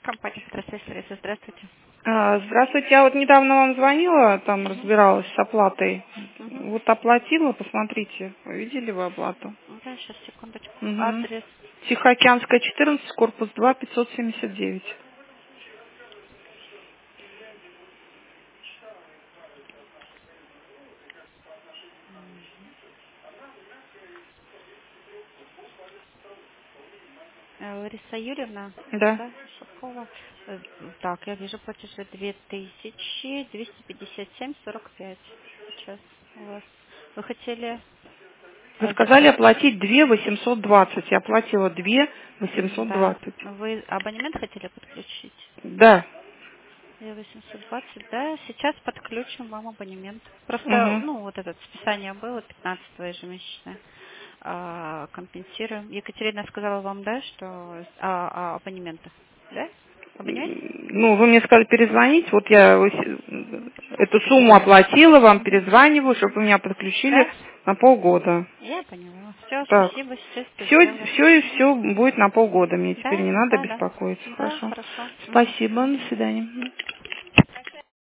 Компания «Здравствуйте, Лариса», здравствуйте. Здравствуйте, я вот недавно вам звонила, там разбиралась с оплатой. Вот оплатила, посмотрите, видели вы оплату? Да, сейчас, секундочку. Угу. Адрес. Тихоокеанская, 14, корпус 2, 579. Лариса Юрьевна, Да. да, Шевкова. Так, я вижу платежи 2257,45. Сейчас у вас. Вы хотели... Вы сказали оплатить 2 820. Я оплатила 2 Да. 820. Вы абонемент хотели подключить? Да. 2820, да, сейчас подключим вам абонемент. Просто, Угу. вот это списание было, 15 ежемесячное, компенсируем. Екатерина сказала вам, да, что абонемента, да? Абонемент? Ну, вы мне сказали перезвонить, вот я эту сумму оплатила, вам перезваниваю, чтобы вы меня подключили Да? на полгода. Я поняла. Все, Так. спасибо, сейчас это Все, сделаю. все и все будет на полгода. Мне теперь Да, не надо да, да. беспокоиться. Да, Хорошо. хорошо. Мгм. Спасибо. До свидания.